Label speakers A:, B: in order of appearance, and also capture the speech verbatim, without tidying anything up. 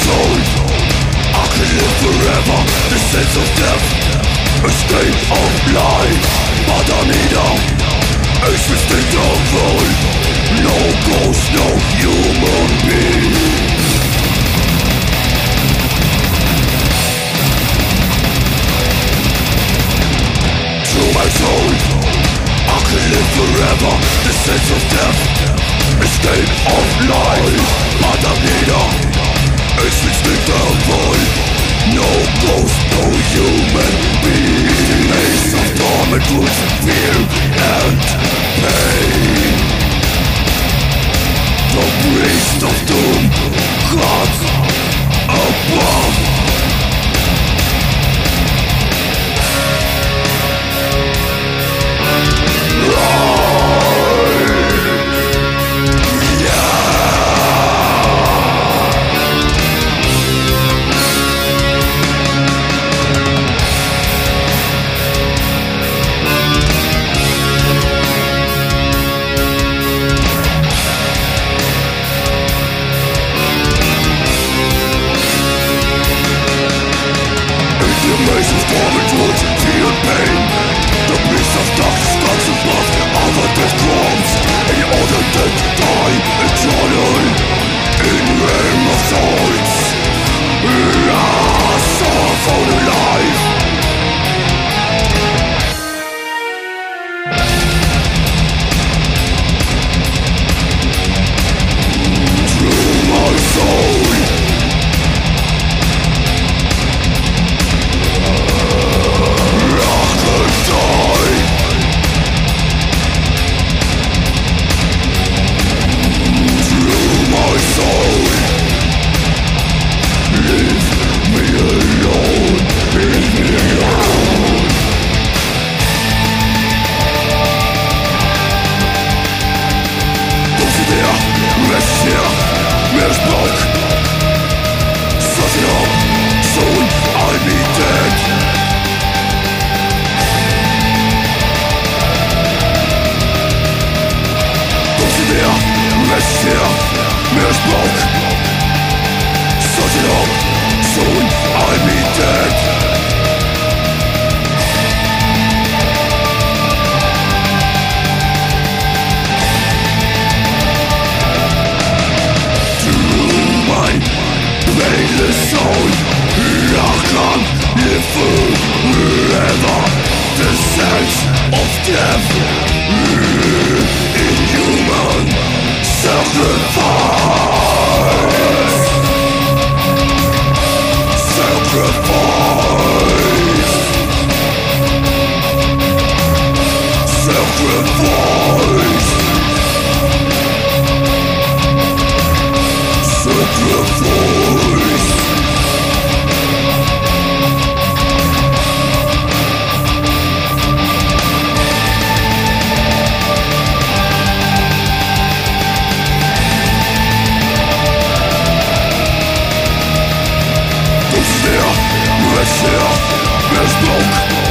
A: soul, I can live forever. The sense of death, escape of life. Madamida, it's instinctive. No ghost, no human being. Through my soul, I can live forever. The sense of death, escape of life. Madamida, it's instinctive. No ghost, no human being. The maze of torment, roots, fear and pain. The priest of doom, gods above.
B: There's smoke.